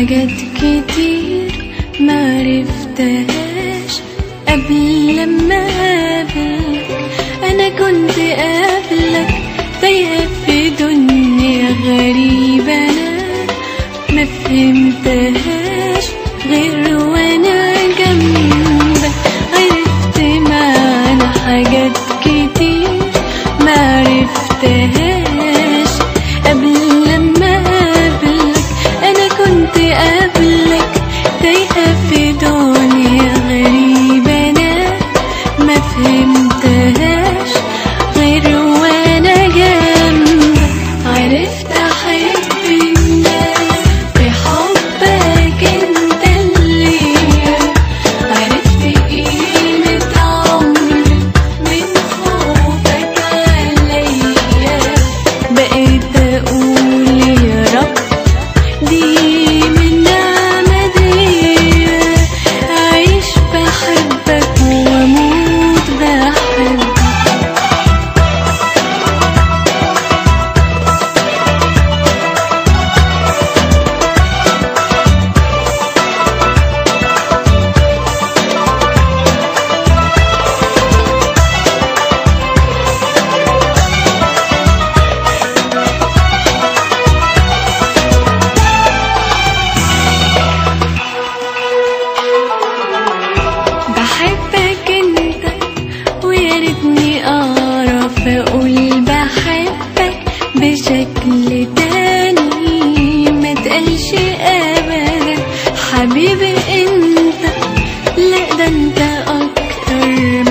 حاجات كتير معرفتهاش قبل لما قابلك. أنا كنت قبلك تايهة في دنيا غريبة، أنا ما فهمتهاش غير وأنا جنبك. عرفت معنى حاجات كتير معرفتهاش قبل لما قابلك. أنا كنت قبلك تايهة في دنيا غريبة، أنا ما فهمتهاش غير وأنا جنبك. عرفت أحب الناس بحبك أنت ليا، عرفت قيمة عمري من خوفك عليا. بقيت أقول يا رب دي من نعمة ديا، أعيش بحبك وأموت بحبك. بحبك انت ويا ريتني اعرف اقول بحبك بشكل تاني، ما تقلش ابدا حبيبي انت، لا ده انت اكتر